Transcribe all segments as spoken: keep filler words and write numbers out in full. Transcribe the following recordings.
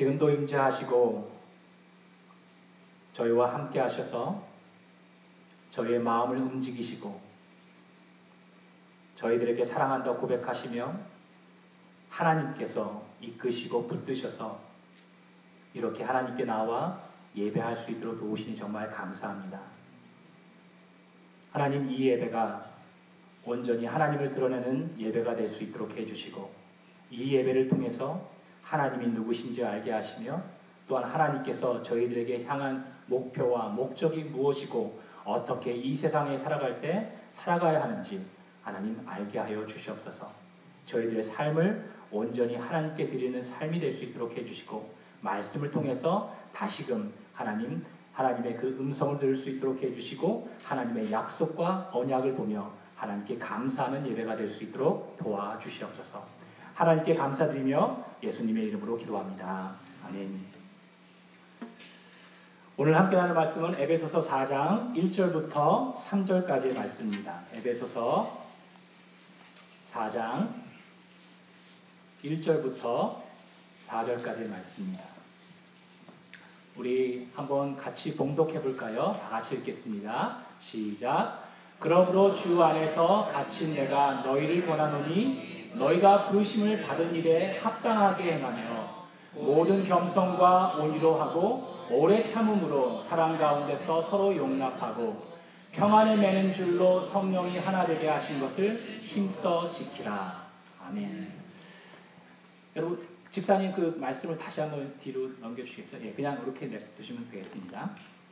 지금도 임재하시고 저희와 함께 하셔서 저희의 마음을 움직이시고 저희들에게 사랑한다 고백하시며 하나님께서 이끄시고 붙드셔서 이렇게 하나님께 나와 예배할 수 있도록 도우시니 정말 감사합니다. 하나님, 이 예배가 온전히 하나님을 드러내는 예배가 될 수 있도록 해주시고 이 예배를 통해서 하나님이 누구신지 알게 하시며 또한 하나님께서 저희들에게 향한 목표와 목적이 무엇이고 어떻게 이 세상에 살아갈 때 살아가야 하는지 하나님 알게 하여 주시옵소서. 저희들의 삶을 온전히 하나님께 드리는 삶이 될 수 있도록 해주시고 말씀을 통해서 다시금 하나님, 하나님의 그 음성을 들을 수 있도록 해주시고 하나님의 약속과 언약을 보며 하나님께 감사하는 예배가 될 수 있도록 도와주시옵소서. 하나님께 감사드리며 예수님의 이름으로 기도합니다. 아멘. 오늘 함께 나눌 말씀은 에베소서 사 장 일 절부터 삼 절까지의 말씀입니다. 에베소서 사 장 일 절부터 사 절까지의 말씀입니다. 우리 한번 같이 봉독해 볼까요? 다 같이 읽겠습니다. 시작. 그러므로 주 안에서 갇힌 내가 너희를 권하노니 너희가 부르심을 받은 일에 합당하게 행하며 모든 겸손과 온유로 하고 오래 참음으로 사랑 가운데서 서로 용납하고 평안을 매는 줄로 성령이 하나 되게 하신 것을 힘써 지키라. 아멘. 여러분, 집사님 그 말씀을 다시 한번 뒤로 넘겨주시겠어요? 예, 그냥 이렇게 냅두시면 되겠습니다.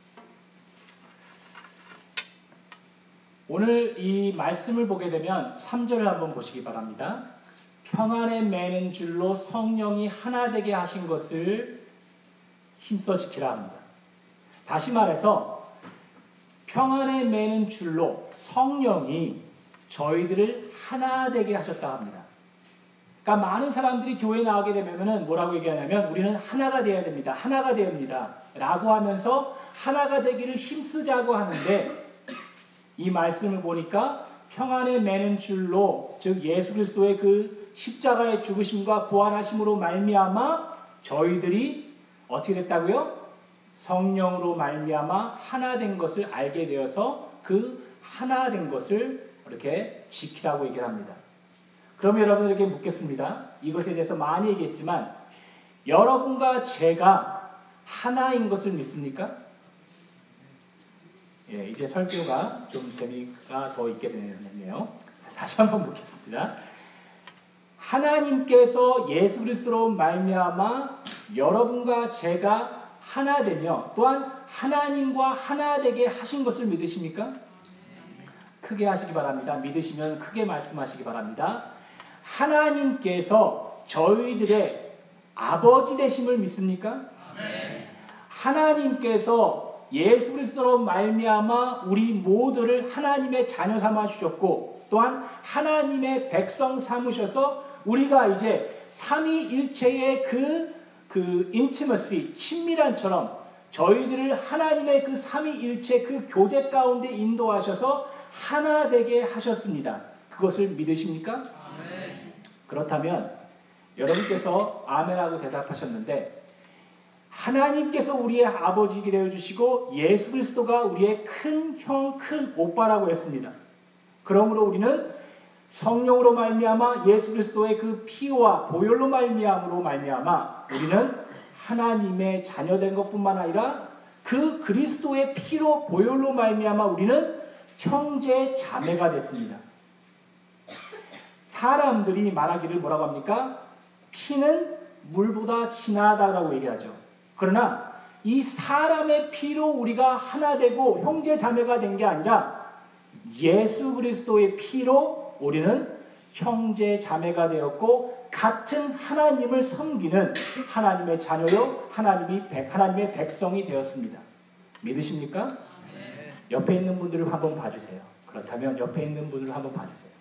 오늘 이 말씀을 보게 되면 삼 절을 한번 보시기 바랍니다. 평안에 매는 줄로 성령이 하나 되게 하신 것을 힘써 지키라 합니다. 다시 말해서 평안에 매는 줄로 성령이 저희들을 하나 되게 하셨다 합니다. 그러니까 많은 사람들이 교회에 나오게 되면 뭐라고 얘기하냐면 우리는 하나가 되어야 됩니다. 하나가 되어야 됩니다. 라고 하면서 하나가 되기를 힘쓰자고 하는데 이 말씀을 보니까 평안에 매는 줄로 즉 예수 그리스도의 그 십자가의 죽으심과 부활하심으로 말미암아 저희들이 어떻게 됐다고요? 성령으로 말미암아 하나 된 것을 알게 되어서 그 하나 된 것을 이렇게 지키라고 얘기를 합니다. 그럼 여러분에게 묻겠습니다. 이것에 대해서 많이 얘기했지만 여러분과 제가 하나인 것을 믿습니까? 예, 이제 설교가 좀 재미가 더 있게 되네요. 다시 한번 묻겠습니다. 하나님께서 예수 그리스도로 말미암아 여러분과 제가 하나 되며 또한 하나님과 하나 되게 하신 것을 믿으십니까? 크게 하시기 바랍니다. 믿으시면 크게 말씀하시기 바랍니다. 하나님께서 저희들의 아버지 되심을 믿습니까? 하나님께서 예수 그리스도로 말미암아 우리 모두를 하나님의 자녀 삼아 주셨고 또한 하나님의 백성 삼으셔서 우리가 이제 삼위일체의 그, 그 인티머시, 친밀한처럼 저희들을 하나님의 그 삼위일체 그 교제 가운데 인도하셔서 하나 되게 하셨습니다. 그것을 믿으십니까? 아멘. 그렇다면 여러분께서 아멘하고 대답하셨는데 하나님께서 우리의 아버지가 되어주시고 예수 그리스도가 우리의 큰 형, 큰 오빠라고 했습니다. 그러므로 우리는 성령으로 말미암아 예수 그리스도의 그 피와 보혈로 말미암으로 말미암아 우리는 하나님의 자녀된 것뿐만 아니라 그 그리스도의 피로 보혈로 말미암아 우리는 형제 자매가 됐습니다. 사람들이 말하기를 뭐라고 합니까? 피는 물보다 진하다라고 얘기하죠. 그러나 이 사람의 피로 우리가 하나 되고 형제 자매가 된 게 아니라 예수 그리스도의 피로 우리는 형제 자매가 되었고 같은 하나님을 섬기는 하나님의 자녀요 하나님이 백, 하나님의 백성이 되었습니다. 믿으십니까? 네. 옆에 있는 분들을 한번 봐주세요. 그렇다면 옆에 있는 분들을 한번 봐주세요.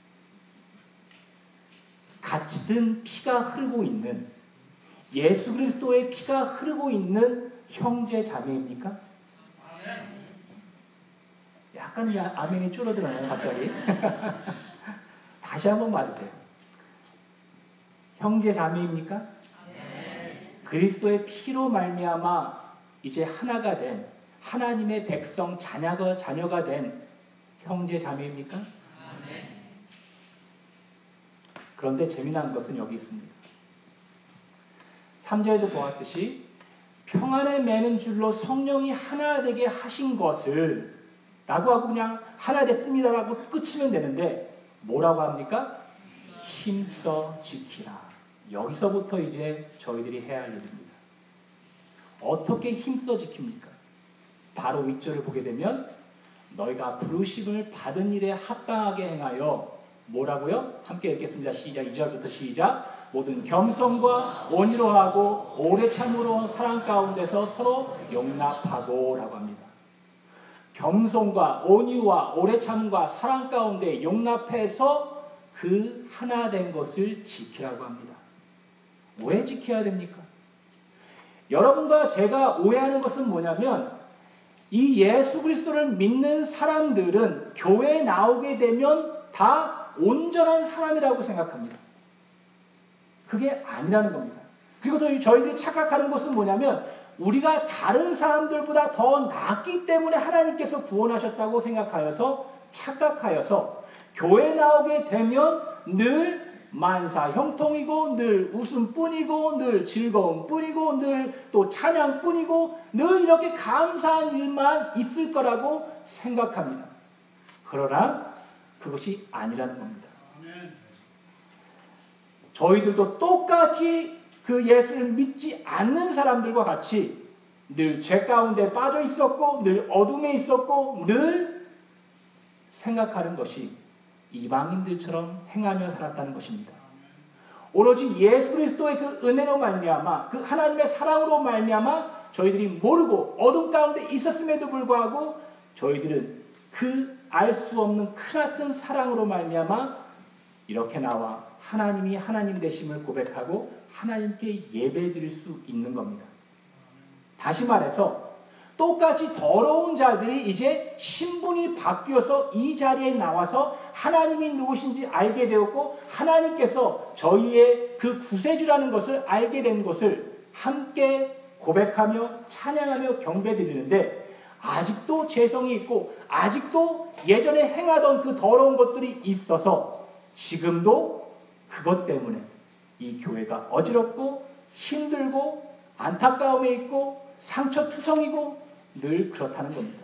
같은 피가 흐르고 있는 예수 그리스도의 피가 흐르고 있는 형제 자매입니까? 약간 아멘이 줄어들어요 갑자기. 다시 한번 봐주세요. 형제 자매입니까? 그리스도의 피로 말미암아 이제 하나가 된 하나님의 백성 자녀가, 자녀가 된 형제 자매입니까? 그런데 재미난 것은 여기 있습니다. 삼 절에도 보았듯이 평안에 매는 줄로 성령이 하나 되게 하신 것을 라고 하고 그냥 하나 됐습니다라고 끝이면 되는데 뭐라고 합니까? 힘써 지키라. 여기서부터 이제 저희들이 해야 할 일입니다. 어떻게 힘써 지킵니까? 바로 윗절을 보게 되면 너희가 부르심을 받은 일에 합당하게 행하여 뭐라고요? 함께 읽겠습니다. 시작. 이 절부터 시작. 모든 겸손과 온유로 하고 오래 참으로 사랑 가운데서 서로 용납하고 라고 합니다. 겸손과 온유와 오래 참과 사랑 가운데 용납해서 그 하나 된 것을 지키라고 합니다. 왜 지켜야 됩니까? 여러분과 제가 오해하는 것은 뭐냐면 이 예수 그리스도를 믿는 사람들은 교회에 나오게 되면 다 온전한 사람이라고 생각합니다. 그게 아니라는 겁니다. 그리고 또 저희들이 착각하는 것은 뭐냐면 우리가 다른 사람들보다 더 낫기 때문에 하나님께서 구원하셨다고 생각하여서 착각하여서 교회 나오게 되면 늘 만사 형통이고 늘 웃음뿐이고 늘 즐거움뿐이고 늘 또 찬양뿐이고 늘 이렇게 감사한 일만 있을 거라고 생각합니다. 그러나 그것이 아니라는 겁니다. 저희들도 똑같이 그 예수를 믿지 않는 사람들과 같이 늘 죄 가운데 빠져 있었고 늘 어둠에 있었고 늘 생각하는 것이 이방인들처럼 행하며 살았다는 것입니다. 오로지 예수 그리스도의 그 은혜로 말미암아 그 하나님의 사랑으로 말미암아 저희들이 모르고 어둠 가운데 있었음에도 불구하고 저희들은 그 알 수 없는 크나큰 사랑으로 말미암아 이렇게 나와 하나님이 하나님 되심을 고백하고 하나님께 예배드릴 수 있는 겁니다. 다시 말해서 똑같이 더러운 자들이 이제 신분이 바뀌어서 이 자리에 나와서 하나님이 누구신지 알게 되었고 하나님께서 저희의 그 구세주라는 것을 알게 된 것을 함께 고백하며 찬양하며 경배드리는데 아직도 죄성이 있고 아직도 예전에 행하던 그 더러운 것들이 있어서 지금도 그것 때문에 이 교회가 어지럽고 힘들고 안타까움에 있고 상처투성이고 늘 그렇다는 겁니다.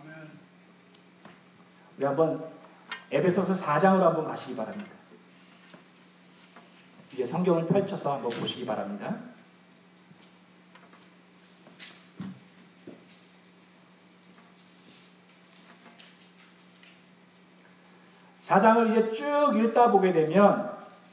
우리 한번 에베소서 사 장으로 한번 가시기 바랍니다. 이제 성경을 펼쳐서 한번 보시기 바랍니다. 사 장을 이제 쭉 읽다 보게 되면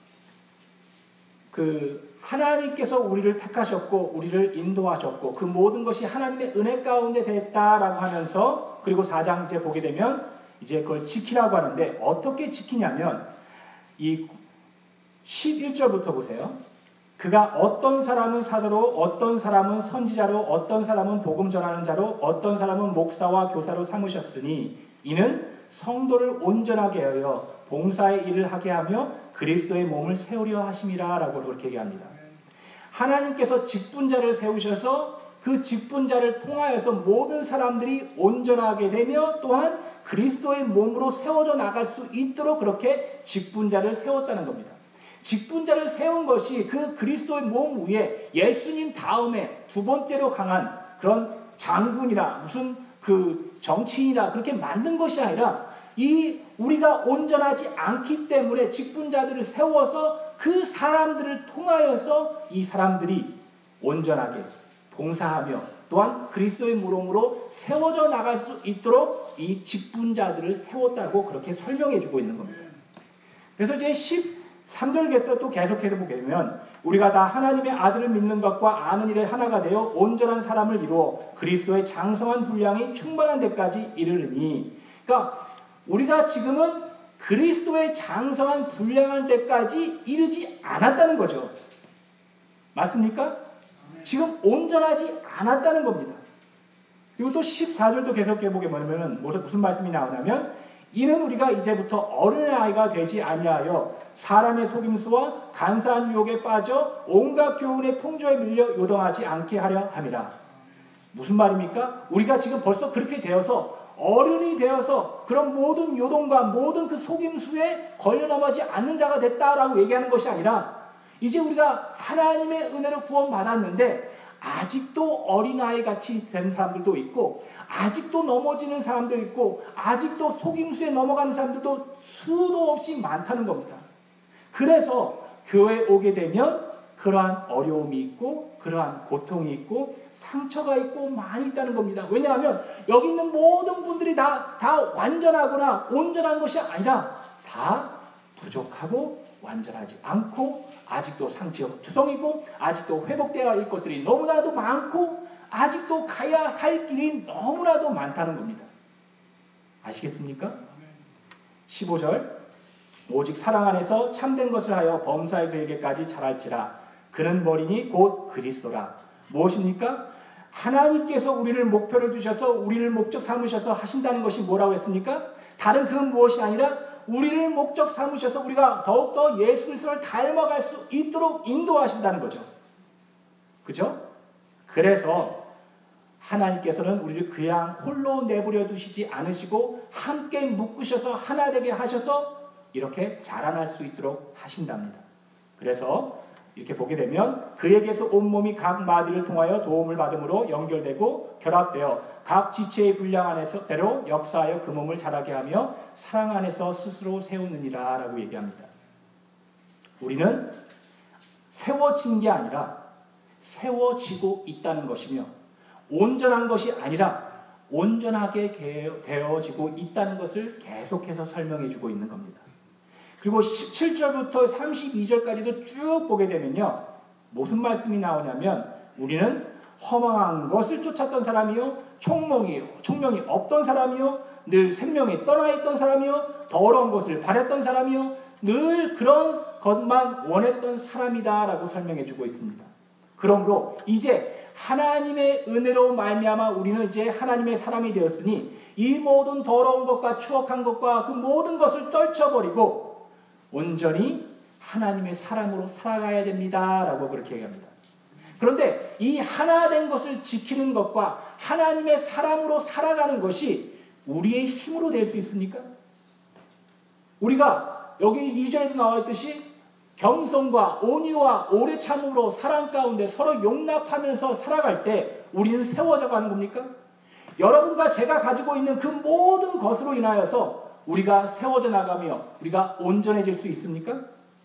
그 하나님께서 우리를 택하셨고 우리를 인도하셨고 그 모든 것이 하나님의 은혜 가운데 됐다라고 하면서 그리고 사 장 이제 보게 되면 이제 그걸 지키라고 하는데 어떻게 지키냐면 이 십일 절부터 보세요. 그가 어떤 사람은 사도로 어떤 사람은 선지자로 어떤 사람은 복음 전하는 자로 어떤 사람은 목사와 교사로 삼으셨으니 이는 성도를 온전하게 하여 봉사의 일을 하게 하며 그리스도의 몸을 세우려 하심이라 라고 그렇게 얘기합니다. 하나님께서 직분자를 세우셔서 그 직분자를 통하여서 모든 사람들이 온전하게 되며 또한 그리스도의 몸으로 세워져 나갈 수 있도록 그렇게 직분자를 세웠다는 겁니다. 직분자를 세운 것이 그 그리스도의 몸 위에 예수님 다음에 두 번째로 강한 그런 장군이라 무슨 그 정치인이라 그렇게 만든 것이 아니라 이 우리가 온전하지 않기 때문에 직분자들을 세워서 그 사람들을 통하여서 이 사람들이 온전하게 봉사하며 또한 그리스도의 무덤으로 세워져 나갈 수 있도록 이 직분자들을 세웠다고 그렇게 설명해 주고 있는 겁니다. 그래서 이제 십삼 절부터 또 계속해서 보게 되면 우리가 다 하나님의 아들을 믿는 것과 아는 일에 하나가 되어 온전한 사람을 이루어 그리스도의 장성한 분량이 충만한 데까지 이르르니 그러니까 우리가 지금은 그리스도의 장성한 분량할 때까지 이르지 않았다는 거죠. 맞습니까? 지금 온전하지 않았다는 겁니다. 그리고 또 십사 절도 계속해 보게 되면 무슨 말씀이 나오냐면 이는 우리가 이제부터 어린아이가 되지 아니하여 사람의 속임수와 간사한 유혹에 빠져 온갖 교훈의 풍조에 밀려 요동하지 않게 하려 함이라. 무슨 말입니까? 우리가 지금 벌써 그렇게 되어서 어른이 되어서 그런 모든 요동과 모든 그 속임수에 걸려 넘어지 않는 자가 됐다라고 얘기하는 것이 아니라 이제 우리가 하나님의 은혜로 구원받았는데 아직도 어린아이같이 된 사람들도 있고 아직도 넘어지는 사람도 있고 아직도 속임수에 넘어가는 사람들도 수도 없이 많다는 겁니다. 그래서 교회에 오게 되면 그러한 어려움이 있고 그러한 고통이 있고 상처가 있고 많이 있다는 겁니다. 왜냐하면 여기 있는 모든 분들이 다, 다 완전하거나 온전한 것이 아니라 다 부족하고 완전하지 않고 아직도 상처투성이고 아직도 회복되어야 할 것들이 너무나도 많고 아직도 가야 할 길이 너무나도 많다는 겁니다. 아시겠습니까? 십오 절 오직 사랑 안에서 참된 것을 하여 범사의 그에게까지 자랄지라. 그는 머리니 곧 그리스도라. 무엇입니까? 하나님께서 우리를 목표를 두셔서 우리를 목적 삼으셔서 하신다는 것이 뭐라고 했습니까? 다른 그 무엇이 아니라 우리를 목적 삼으셔서 우리가 더욱더 예수 그리스도를 닮아갈 수 있도록 인도하신다는 거죠. 그죠? 그래서 하나님께서는 우리를 그냥 홀로 내버려 두시지 않으시고 함께 묶으셔서 하나 되게 하셔서 이렇게 자라날 수 있도록 하신답니다. 그래서 이렇게 보게 되면 그에게서 온몸이 각 마디를 통하여 도움을 받음으로 연결되고 결합되어 각 지체의 분량 안에서 대로 역사하여 그 몸을 자라게 하며 사랑 안에서 스스로 세우느니라 라고 얘기합니다. 우리는 세워진 게 아니라 세워지고 있다는 것이며 온전한 것이 아니라 온전하게 되어지고 있다는 것을 계속해서 설명해 주고 있는 겁니다. 그리고 십칠 절부터 삼십이 절까지도 쭉 보게 되면요. 무슨 말씀이 나오냐면 우리는 허망한 것을 쫓았던 사람이요. 총명이, 총명이 없던 사람이요. 늘 생명이 떠나 있던 사람이요. 더러운 것을 바랬던 사람이요. 늘 그런 것만 원했던 사람이다 라고 설명해 주고 있습니다. 그러므로 이제 하나님의 은혜로 말미암아 우리는 이제 하나님의 사람이 되었으니 이 모든 더러운 것과 추억한 것과 그 모든 것을 떨쳐버리고 온전히 하나님의 사람으로 살아가야 됩니다 라고 그렇게 얘기합니다. 그런데 이 하나 된 것을 지키는 것과 하나님의 사람으로 살아가는 것이 우리의 힘으로 될 수 있습니까? 우리가 여기 이 절에도 나와 있듯이 겸손과 온유와 오래 참음으로 사랑 가운데 서로 용납하면서 살아갈 때 우리는 세워져 가는 겁니까? 여러분과 제가 가지고 있는 그 모든 것으로 인하여서 우리가 세워져 나가며 우리가 온전해질 수 있습니까?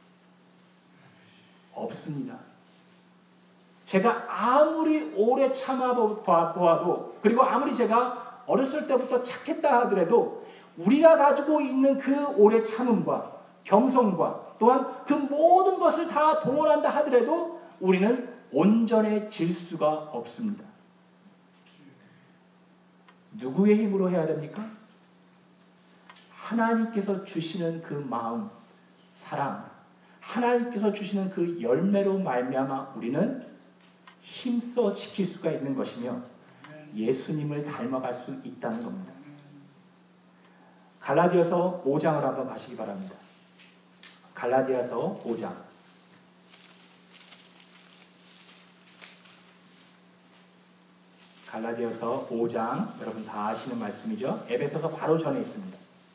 없습니다. 제가 아무리 오래 참아보아도 그리고 아무리 제가 어렸을 때부터 착했다 하더라도 우리가 가지고 있는 그 오래 참음과 겸손과 또한 그 모든 것을 다 동원한다 하더라도 우리는 온전해질 수가 없습니다. 누구의 힘으로 해야 됩니까? 하나님께서 주시는 그 마음, 사랑, 하나님께서 주시는 그 열매로 말미암아 우리는 힘써 지킬 수가 있는 것이며 예수님을 닮아갈 수 있다는 겁니다. 갈라디아서 오 장을 한번 가시기 바랍니다. 갈라디아서 오 장. 갈라디아서 오 장, 여러분 다 아시는 말씀이죠. 에베소서 바로 전에 있습니다.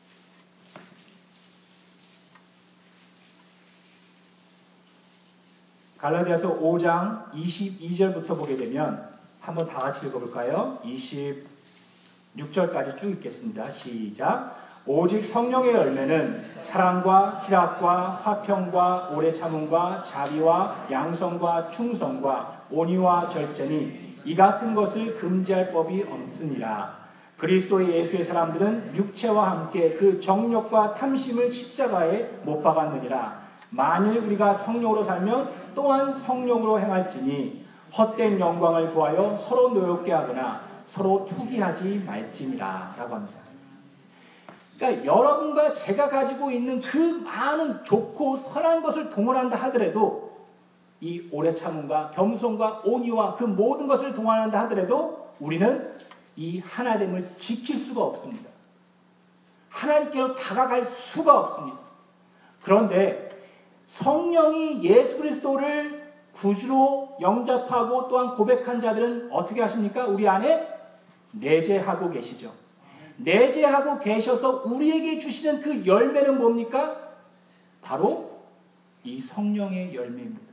갈라디아서 오 장 이십이 절부터 보게 되면 한번 다 같이 읽어볼까요? 이십육 절까지 쭉 읽겠습니다. 시작. 오직 성령의 열매는 사랑과 희락과 화평과 오래 참음과 자비와 양성과 충성과 온유와 절제니 이 같은 것을 금지할 법이 없으니라. 그리스도 예수의 사람들은 육체와 함께 그 정욕과 탐심을 십자가에 못 박았느니라. 만일 우리가 성령으로 살면 또한 성령으로 행할지니 헛된 영광을 구하여 서로 노엽게 하거나 서로 투기하지 말지니라 라고 합니다. 그러니까 여러분과 제가 가지고 있는 그 많은 좋고 선한 것을 동원한다 하더라도 이 오래 참음과 겸손과 온유와 그 모든 것을 동원한다 하더라도 우리는 이 하나됨을 지킬 수가 없습니다. 하나님께로 다가갈 수가 없습니다. 그런데 성령이 예수 그리스도를 구주로 영접하고 또한 고백한 자들은 어떻게 하십니까? 우리 안에 내재하고 계시죠. 내재하고 계셔서 우리에게 주시는 그 열매는 뭡니까? 바로 이 성령의 열매입니다.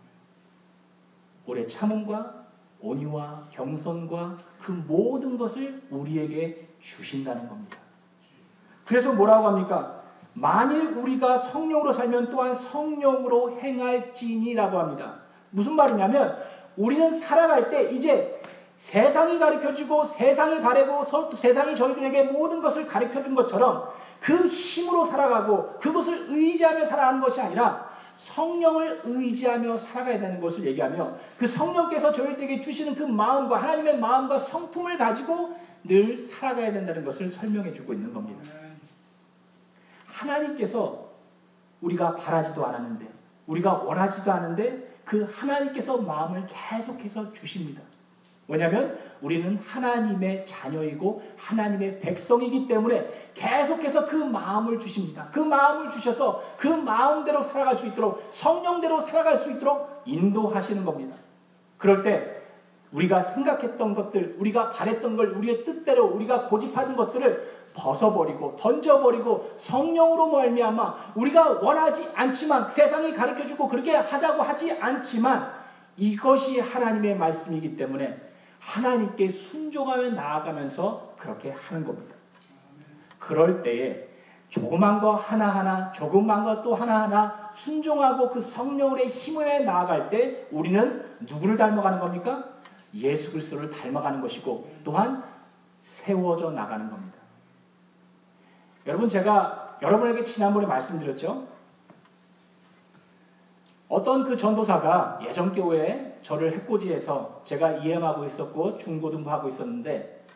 오래 참음과 온유와 겸손과 그 모든 것을 우리에게 주신다는 겁니다. 그래서 뭐라고 합니까? 만일 우리가 성령으로 살면 또한 성령으로 행할지니라고 합니다. 무슨 말이냐면 우리는 살아갈 때 이제 세상이 가르쳐주고 세상이 바라고 세상이 저희들에게 모든 것을 가르쳐준 것처럼 그 힘으로 살아가고 그것을 의지하며 살아가는 것이 아니라 성령을 의지하며 살아가야 되는 것을 얘기하며 그 성령께서 저희들에게 주시는 그 마음과 하나님의 마음과 성품을 가지고 늘 살아가야 된다는 것을 설명해 주고 있는 겁니다. 하나님께서 우리가 바라지도 않았는데 우리가 원하지도 않은데 그 하나님께서 마음을 계속해서 주십니다. 뭐냐면 우리는 하나님의 자녀이고 하나님의 백성이기 때문에 계속해서 그 마음을 주십니다. 그 마음을 주셔서 그 마음대로 살아갈 수 있도록 성령대로 살아갈 수 있도록 인도하시는 겁니다. 그럴 때 우리가 생각했던 것들, 우리가 바랬던 걸 우리의 뜻대로 우리가 고집하는 것들을 벗어버리고 던져버리고 성령으로 말미암아 우리가 원하지 않지만 세상이 가르쳐주고 그렇게 하자고 하지 않지만 이것이 하나님의 말씀이기 때문에 하나님께 순종하며 나아가면서 그렇게 하는 겁니다. 그럴 때에 조그만 거 하나하나 조그만 거 또 하나하나 순종하고 그 성령의 힘에 나아갈 때 우리는 누구를 닮아가는 겁니까? 예수 그리스도를 닮아가는 것이고 또한 세워져 나가는 겁니다. 여러분 제가 여러분에게 지난번에 말씀드렸죠. 어떤 그 전도사가 예전 교회에 저를 해코지해서 제가 이엠하고 있었고 중고등부하고 있었는데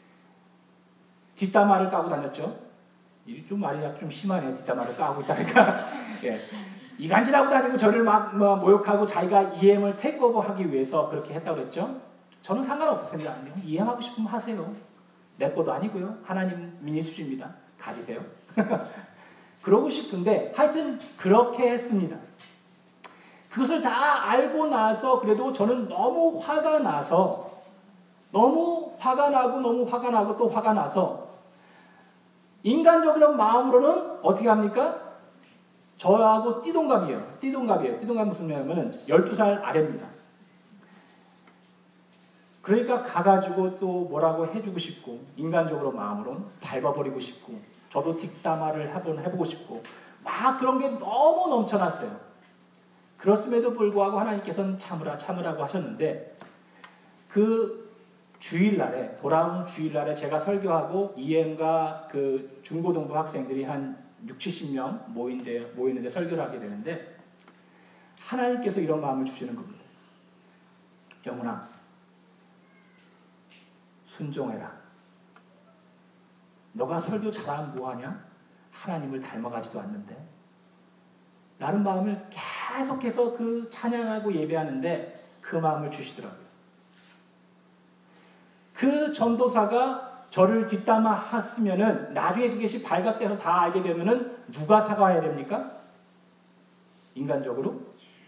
뒷담화를 까고 다녔죠. 이 좀 말이 좀 심하네요. 뒷담화를 까고 있다니까. 예. 이간질하고 다니고 저를 막 뭐 모욕하고 자기가 이엠을 테이크오버하기 위해서 그렇게 했다고 그랬죠. 저는 상관없었습니다. 이엠하고 싶으면 하세요. 내 것도 아니고요. 하나님 미니스트리입니다. 가지세요. 그러고 싶은데 하여튼 그렇게 했습니다. 그것을 다 알고 나서 그래도 저는 너무 화가 나서 너무 화가 나고 너무 화가 나고 또 화가 나서 인간적으로 마음으로는 어떻게 합니까? 저하고 띠동갑이에요. 띠동갑이에요. 띠동갑 무슨 말이냐면 열두 살 아래입니다. 그러니까 가가지고 또 뭐라고 해주고 싶고 인간적으로 마음으로는 밟아버리고 싶고 저도 뒷담화를 해보고 싶고 막 그런 게 너무 넘쳐났어요. 그렇음에도 불구하고 하나님께서는 참으라 참으라고 하셨는데 그 주일날에 돌아온 주일날에 제가 설교하고 이엠과 그 중고등부 학생들이 한 육칠십 명 모인데, 모이는데 설교를 하게 되는데 하나님께서 이런 마음을 주시는 겁니다. 영훈아 순종해라. 너가 설교 잘하면 뭐하냐? 하나님을 닮아가지도 않는데 라는 마음을 계속해서 그 찬양하고 예배하는데 그 마음을 주시더라고요. 그 전도사가 저를 뒷담화했으면은 나중에 그것이 발각돼서 다 알게 되면은 누가 사과해야 됩니까? 인간적으로?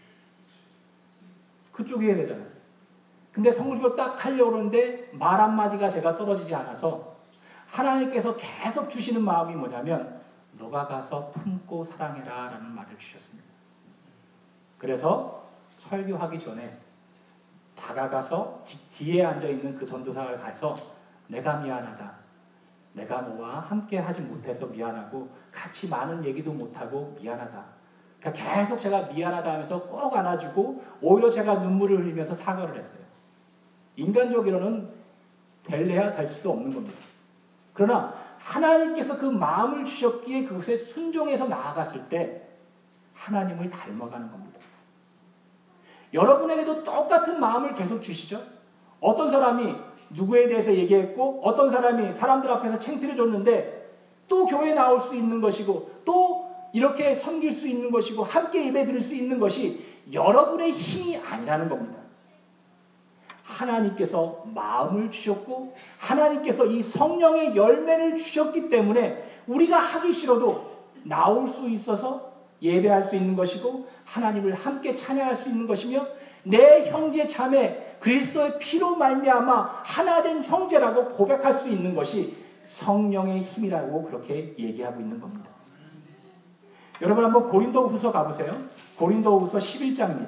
그쪽이 해야 되잖아요. 근데 성불교 딱 하려고 그러는데 말 한마디가 제가 떨어지지 않아서 하나님께서 계속 주시는 마음이 뭐냐면 너가 가서 품고 사랑해라 라는 말을 주셨습니다. 그래서 설교하기 전에 다가가서 뒤에 앉아있는 그 전도사를 가서 내가 미안하다. 내가 너와 함께 하지 못해서 미안하고 같이 많은 얘기도 못하고 미안하다. 그러니까 계속 제가 미안하다 하면서 꼭 안아주고 오히려 제가 눈물을 흘리면서 사과를 했어요. 인간적으로는 될래야 될 수도 없는 겁니다. 그러나 하나님께서 그 마음을 주셨기에 그것에 순종해서 나아갔을 때 하나님을 닮아가는 겁니다. 여러분에게도 똑같은 마음을 계속 주시죠. 어떤 사람이 누구에 대해서 얘기했고 어떤 사람이 사람들 앞에서 창피를 줬는데 또 교회에 나올 수 있는 것이고 또 이렇게 섬길 수 있는 것이고 함께 예배 드릴 수 있는 것이 여러분의 힘이 아니라는 겁니다. 하나님께서 마음을 주셨고 하나님께서 이 성령의 열매를 주셨기 때문에 우리가 하기 싫어도 나올 수 있어서 예배할 수 있는 것이고 하나님을 함께 찬양할 수 있는 것이며 내 형제 자매 그리스도의 피로 말미암아 하나 된 형제라고 고백할 수 있는 것이 성령의 힘이라고 그렇게 얘기하고 있는 겁니다. 여러분 한번 고린도후서 가보세요. 고린도후서 십일 장입니다.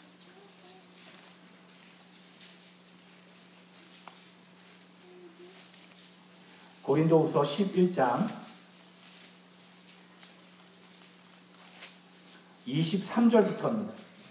고린도후서 십일 장 이십삼 절부터입니다.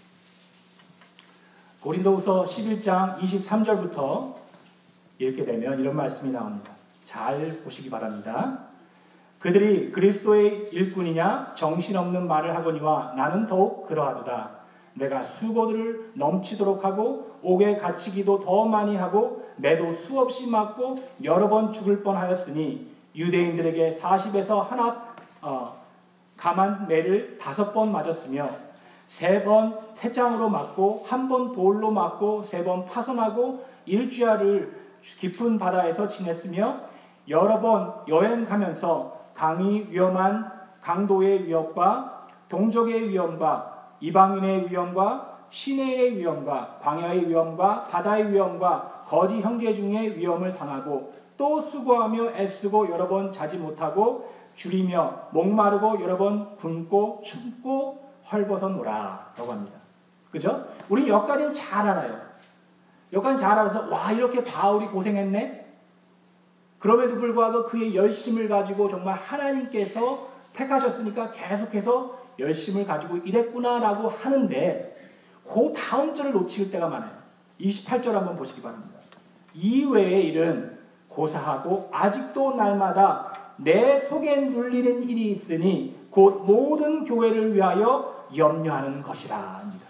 고린도후서 십일 장 이십삼 절부터 읽게 되면 이런 말씀이 나옵니다. 잘 보시기 바랍니다. 그들이 그리스도의 일꾼이냐 정신없는 말을 하거니와 나는 더욱 그러하도다. 내가 수고들을 넘치도록 하고 옥에 갇히기도 더 많이 하고 매도 수없이 맞고 여러 번 죽을 뻔하였으니 유대인들에게 사십에서 하나 어, 감한 매를 다섯 번 맞았으며 세 번 태장으로 맞고 한 번 돌로 맞고 세 번 파손하고 일주야를 깊은 바다에서 지냈으며 여러 번 여행 가면서 강이 위험한 강도의 위협과 동족의 위험과 이방인의 위험과 시내의 위험과 광야의 위험과 바다의 위험과 거지 형제 중의 위험을 당하고 또 수고하며 애쓰고 여러 번 자지 못하고 줄이며 목마르고 여러 번 굶고 춥고 헐벗어노라 라고 합니다. 그죠? 우리 여기까지는 잘 알아요. 여기까지 잘 알아서 와 이렇게 바울이 고생했네. 그럼에도 불구하고 그의 열심을 가지고 정말 하나님께서 택하셨으니까 계속해서 열심을 가지고 일했구나라고 하는데 그 다음 절을 놓칠 때가 많아요. 이십팔 절 한번 보시기 바랍니다. 이외의 일은 고사하고 아직도 날마다 내 속에 눌리는 일이 있으니 곧 모든 교회를 위하여 염려하는 것이라 합니다.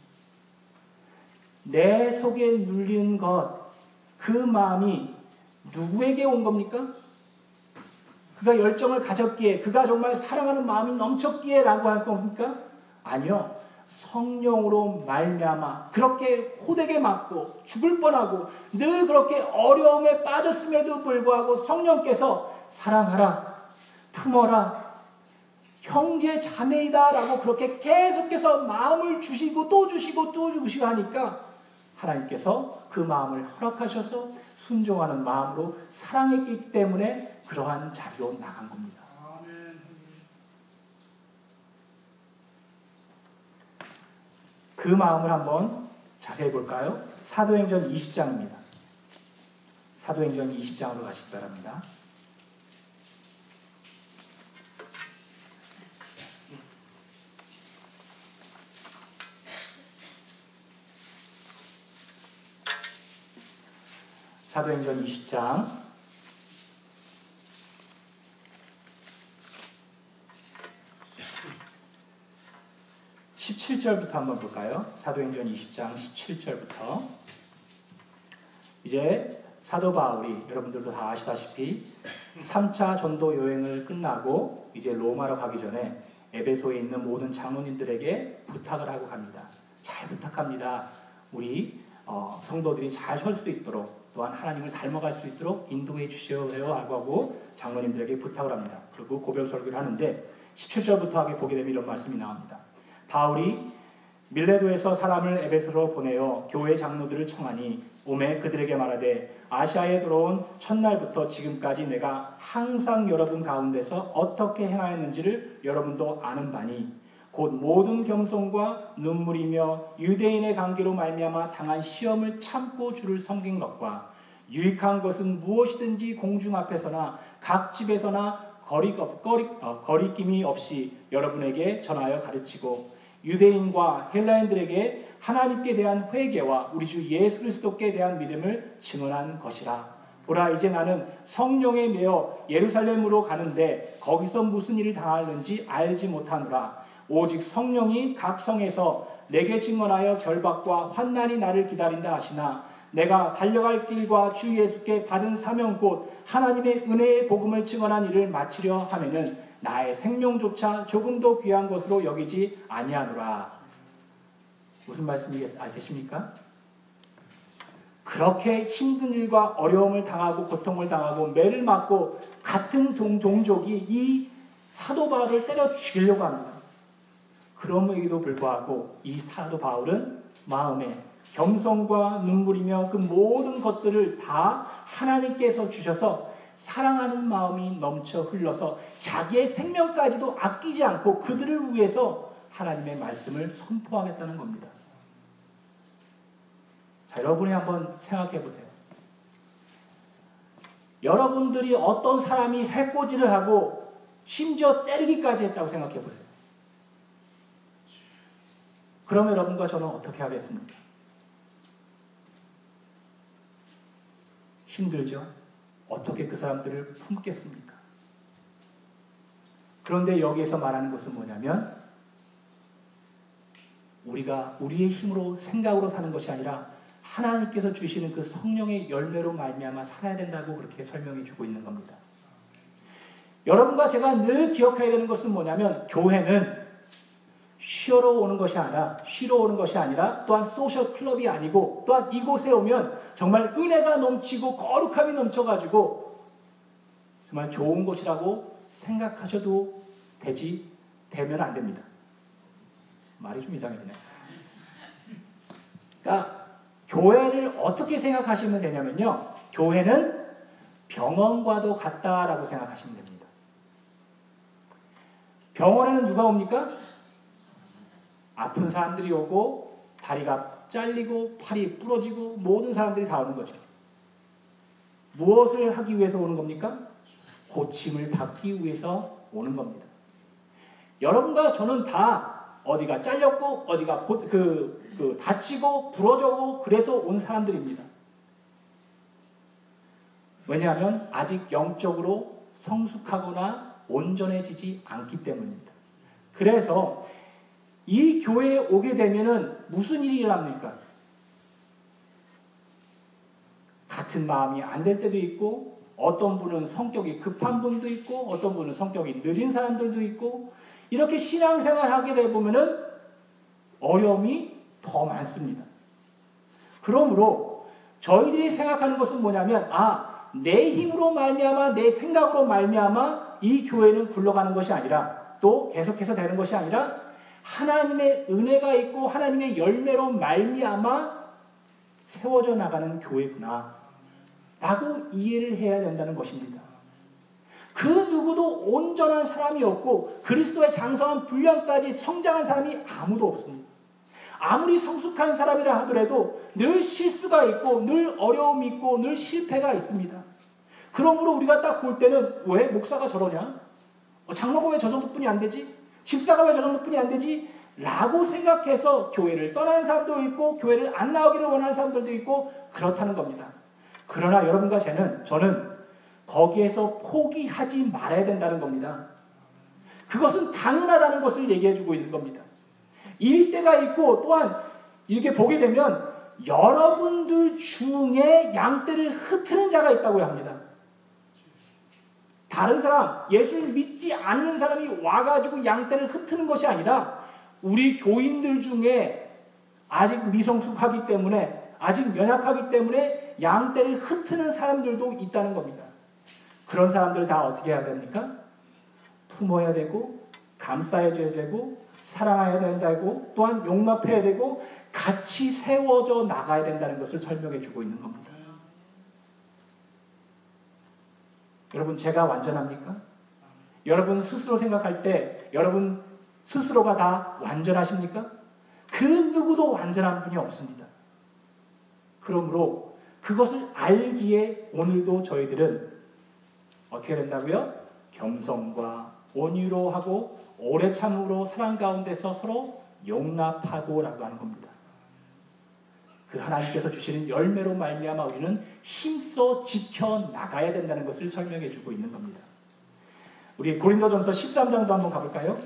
내 속에 눌리는 것, 그 마음이 누구에게 온 겁니까? 그가 열정을 가졌기에, 그가 정말 사랑하는 마음이 넘쳤기에 라고 할 겁니까? 아니요. 성령으로 말미암아 그렇게 호되게 맞고 죽을 뻔하고 늘 그렇게 어려움에 빠졌음에도 불구하고 성령께서 사랑하라, 품어라, 형제 자매이다 라고 그렇게 계속해서 마음을 주시고 또 주시고 또 주시고 하니까 하나님께서 그 마음을 허락하셔서 순종하는 마음으로 사랑했기 때문에 그러한 자리로 나간 겁니다. 그 마음을 한번 자세히 볼까요? 사도행전 이십 장입니다. 사도행전 이십 장으로 가시기 바랍니다. 사도행전 이십 장 십칠 절부터 한번 볼까요? 사도행전 이십 장 십칠 절부터 이제 사도 바울이 여러분들도 다 아시다시피 삼 차 전도 여행을 끝나고 이제 로마로 가기 전에 에베소에 있는 모든 장로님들에게 부탁을 하고 갑니다. 잘 부탁합니다. 우리 어, 성도들이 잘 설 수 있도록 또한 하나님을 닮아갈 수 있도록 인도해 주시어요 라고 하고 장로님들에게 부탁을 합니다. 그리고 고별 설교를 하는데 십칠 절부터 하게 보게 되면 이런 말씀이 나옵니다. 바울이 밀레도에서 사람을 에베소로 보내어 교회 장로들을 청하니 오매 그들에게 말하되 아시아에 들어온 첫날부터 지금까지 내가 항상 여러분 가운데서 어떻게 행하였는지를 여러분도 아는 바니 곧 모든 겸손과 눈물이며 유대인의 관계로 말미암아 당한 시험을 참고 주를 섬긴 것과 유익한 것은 무엇이든지 공중 앞에서나 각 집에서나 거리, 거리, 어, 거리낌이 없이 여러분에게 전하여 가르치고 유대인과 헬라인들에게 하나님께 대한 회개와 우리 주 예수 그리스도께 대한 믿음을 증언한 것이라. 보라 이제 나는 성령에 매어 예루살렘으로 가는데 거기서 무슨 일을 당하는지 알지 못하노라. 오직 성령이 각 성에서 내게 증언하여 결박과 환난이 나를 기다린다 하시나 내가 달려갈 길과 주 예수께 받은 사명 곧 하나님의 은혜의 복음을 증언한 일을 마치려 하면은 나의 생명조차 조금도 귀한 것으로 여기지 아니하노라. 무슨 말씀이 알겠습니까? 그렇게 힘든 일과 어려움을 당하고 고통을 당하고 매를 맞고 같은 동, 종족이 이 사도 바울을 때려 죽이려고 합니다. 그럼에도 불구하고 이 사도 바울은 마음에 겸손과 눈물이며 그 모든 것들을 다 하나님께서 주셔서 사랑하는 마음이 넘쳐 흘러서 자기의 생명까지도 아끼지 않고 그들을 위해서 하나님의 말씀을 선포하겠다는 겁니다. 자, 여러분이 한번 생각해 보세요. 여러분들이 어떤 사람이 해코지를 하고 심지어 때리기까지 했다고 생각해 보세요. 그럼 여러분과 저는 어떻게 하겠습니까? 힘들죠? 어떻게 그 사람들을 품겠습니까? 그런데 여기에서 말하는 것은 뭐냐면 우리가 우리의 힘으로 생각으로 사는 것이 아니라 하나님께서 주시는 그 성령의 열매로 말미암아 살아야 된다고 그렇게 설명해 주고 있는 겁니다. 여러분과 제가 늘 기억해야 되는 것은 뭐냐면 교회는 쉬러 오는 것이 아니라 쉬러 오는 것이 아니라 또한 소셜 클럽이 아니고 또한 이곳에 오면 정말 은혜가 넘치고 거룩함이 넘쳐가지고 정말 좋은 곳이라고 생각하셔도 되지 되면 안 됩니다. 말이 좀 이상해지네. 그러니까 교회를 어떻게 생각하시면 되냐면요. 교회는 병원과도 같다라고 생각하시면 됩니다. 병원에는 누가 옵니까? 아픈 사람들이 오고 다리가 잘리고 팔이 부러지고 모든 사람들이 다 오는 거죠. 무엇을 하기 위해서 오는 겁니까? 고침을 받기 위해서 오는 겁니다. 여러분과 저는 다 어디가 잘렸고 어디가 고, 그, 그 다치고 부러져고 그래서 온 사람들입니다. 왜냐하면 아직 영적으로 성숙하거나 온전해지지 않기 때문입니다. 그래서 이 교회에 오게 되면은 무슨 일이 일어납니까? 같은 마음이 안 될 때도 있고 어떤 분은 성격이 급한 분도 있고 어떤 분은 성격이 느린 사람들도 있고 이렇게 신앙생활을 하게 되보면은 어려움이 더 많습니다. 그러므로 저희들이 생각하는 것은 뭐냐면 아, 내 힘으로 말미암아 내 생각으로 말미암아 이 교회는 굴러가는 것이 아니라 또 계속해서 되는 것이 아니라 하나님의 은혜가 있고 하나님의 열매로 말미암아 세워져 나가는 교회구나 라고 이해를 해야 된다는 것입니다. 그 누구도 온전한 사람이 없고 그리스도의 장성한 분량까지 성장한 사람이 아무도 없습니다. 아무리 성숙한 사람이라 하더라도 늘 실수가 있고 늘 어려움이 있고 늘 실패가 있습니다. 그러므로 우리가 딱 볼 때는 왜 목사가 저러냐? 장로가 왜 저 정도뿐이 안 되지? 집사가 왜 저 정도뿐이 안 되지? 라고 생각해서 교회를 떠나는 사람도 있고 교회를 안 나오기를 원하는 사람들도 있고 그렇다는 겁니다. 그러나 여러분과 저는, 저는 거기에서 포기하지 말아야 된다는 겁니다. 그것은 당연하다는 것을 얘기해주고 있는 겁니다. 일대가 있고 또한 이렇게 보게 되면 여러분들 중에 양떼를 흩트는 자가 있다고 합니다. 다른 사람, 예수를 믿지 않는 사람이 와가지고 양떼를 흩트는 것이 아니라 우리 교인들 중에 아직 미성숙하기 때문에 아직 연약하기 때문에 양떼를 흩트는 사람들도 있다는 겁니다. 그런 사람들 다 어떻게 해야 됩니까? 품어야 되고 감싸줘야 되고 사랑해야 된다고 또한 용납해야 되고 같이 세워져 나가야 된다는 것을 설명해 주고 있는 겁니다. 여러분 제가 완전합니까? 여러분 스스로 생각할 때 여러분 스스로가 다 완전하십니까? 그 누구도 완전한 분이 없습니다. 그러므로 그것을 알기에 오늘도 저희들은 어떻게 된다고요? 겸손과 온유로 하고 오래 참음으로 사랑 가운데서 서로 용납하고 라고 하는 겁니다. 그 하나님께서 주시는 열매로 말미암아 우리는 힘써 지켜나가야 된다는 것을 설명해 주고 있는 겁니다. 우리 고린도전서 십삼 장도 한번 가볼까요?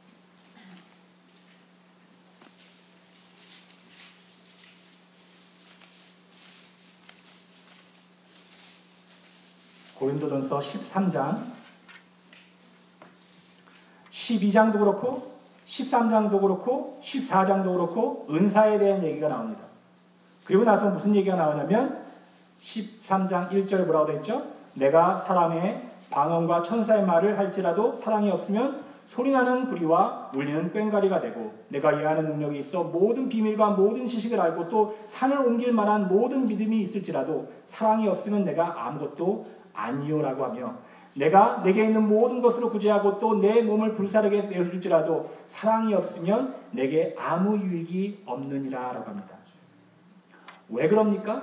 고린도전서 십삼 장 십이 장도 그렇고 십삼 장도 그렇고 십사 장도 그렇고 은사에 대한 얘기가 나옵니다. 그리고 나서 무슨 얘기가 나오냐면 십삼 장 일 절에 뭐라고 되어 있죠? 내가 사람의 방언과 천사의 말을 할지라도 사랑이 없으면 소리나는 구리와 울리는 꽹과리가 되고 내가 이해하는 능력이 있어 모든 비밀과 모든 지식을 알고 또 산을 옮길 만한 모든 믿음이 있을지라도 사랑이 없으면 내가 아무것도 아니요라고 하며 내가 내게 있는 모든 것으로 구제하고 또 내 몸을 불사르게 내줄지라도 사랑이 없으면 내게 아무 유익이 없느니라 라고 합니다. 왜 그럽니까?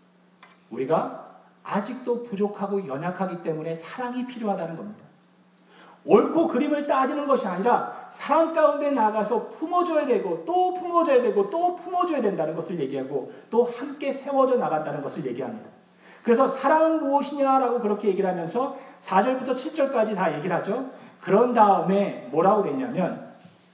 우리가 아직도 부족하고 연약하기 때문에 사랑이 필요하다는 겁니다. 옳고 그름을 따지는 것이 아니라 사랑 가운데 나가서 품어줘야 되고 또 품어줘야 되고 또 품어줘야 된다는 것을 얘기하고 또 함께 세워져 나간다는 것을 얘기합니다. 그래서 사랑은 무엇이냐라고 그렇게 얘기를 하면서 사 절부터 칠 절까지 다 얘기를 하죠. 그런 다음에 뭐라고 되냐면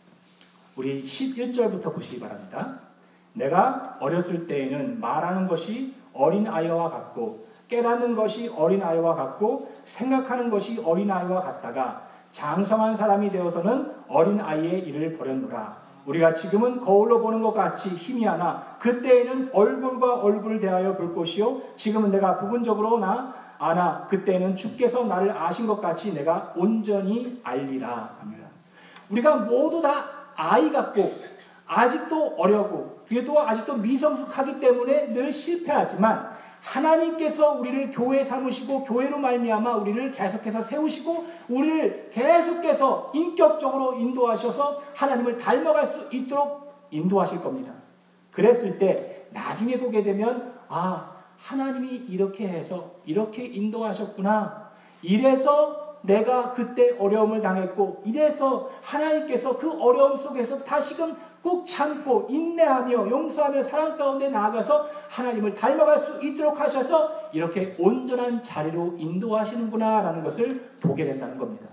우리 십일 절부터 보시기 바랍니다. 내가 어렸을 때에는 말하는 것이 어린아이와 같고 깨닫는 것이 어린아이와 같고 생각하는 것이 어린아이와 같다가 장성한 사람이 되어서는 어린아이의 일을 버렸노라. 우리가 지금은 거울로 보는 것 같이 희미하나 그때에는 얼굴과 얼굴을 대하여 볼 것이요 지금은 내가 부분적으로 나 아나 그때는 주께서 나를 아신 것 같이 내가 온전히 알리라 합니다. 우리가 모두 다 아이 같고 아직도 어려고 그게 또 아직도 미성숙하기 때문에 늘 실패하지만 하나님께서 우리를 교회 삼으시고 교회로 말미암아 우리를 계속해서 세우시고 우리를 계속해서 인격적으로 인도하셔서 하나님을 닮아갈 수 있도록 인도하실 겁니다. 그랬을 때 나중에 보게 되면 아 하나님이 이렇게 해서 이렇게 인도하셨구나. 이래서 내가 그때 어려움을 당했고 이래서 하나님께서 그 어려움 속에서 다시금 꾹 참고 인내하며 용서하며 사랑 가운데 나아가서 하나님을 닮아갈 수 있도록 하셔서 이렇게 온전한 자리로 인도하시는구나 라는 것을 보게 된다는 겁니다.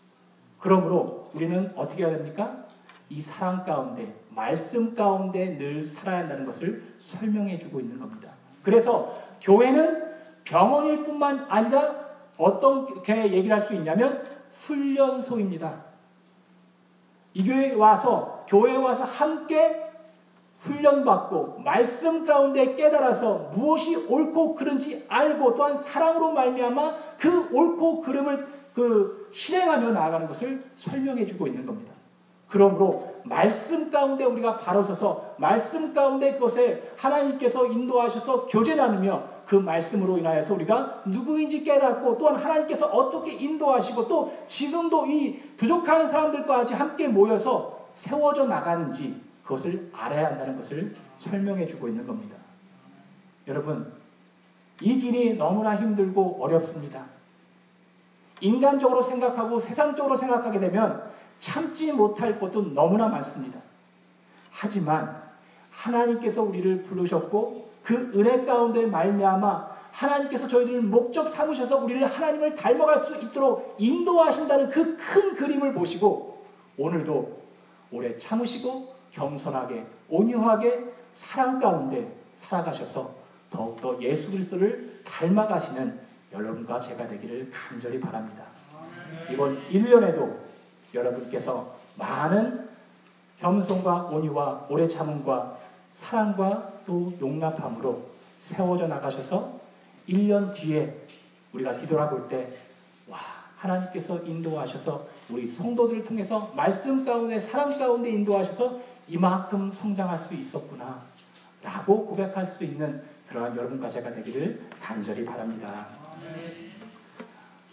그러므로 우리는 어떻게 해야 됩니까? 이 사랑 가운데 말씀 가운데 늘 살아야 한다는 것을 설명해 주고 있는 겁니다. 그래서 교회는 병원일 뿐만 아니라 어떻게 얘기를 할 수 있냐면 훈련소입니다. 이 교회에 와서 교회에 와서 함께 훈련받고 말씀 가운데 깨달아서 무엇이 옳고 그른지 알고 또한 사랑으로 말미암아 그 옳고 그름을 그 실행하며 나아가는 것을 설명해 주고 있는 겁니다. 그러므로 말씀 가운데 우리가 바로 서서 말씀 가운데 그것에 하나님께서 인도하셔서 교제 나누며 그 말씀으로 인하여서 우리가 누구인지 깨닫고 또한 하나님께서 어떻게 인도하시고 또 지금도 이 부족한 사람들과 같이 함께 모여서 세워져 나가는지 그것을 알아야 한다는 것을 설명해 주고 있는 겁니다. 여러분, 이 길이 너무나 힘들고 어렵습니다. 인간적으로 생각하고 세상적으로 생각하게 되면 참지 못할 것도 너무나 많습니다. 하지만 하나님께서 우리를 부르셨고 그 은혜 가운데 말미암아 하나님께서 저희들을 목적 삼으셔서 우리를 하나님을 닮아갈 수 있도록 인도하신다는 그 큰 그림을 보시고 오늘도 오래 참으시고 겸손하게 온유하게 사랑 가운데 살아가셔서 더욱더 예수 그리스도를 닮아가시는 여러분과 제가 되기를 간절히 바랍니다. 이번 일 년에도 여러분께서 많은 겸손과 온유와 오래 참음과 사랑과 또 용납함으로 세워져 나가셔서 일 년 뒤에 우리가 뒤돌아볼 때 와, 하나님께서 인도하셔서 우리 성도들을 통해서 말씀 가운데 사랑 가운데 인도하셔서 이만큼 성장할 수 있었구나 라고 고백할 수 있는 그러한 여러분과 제가 되기를 간절히 바랍니다.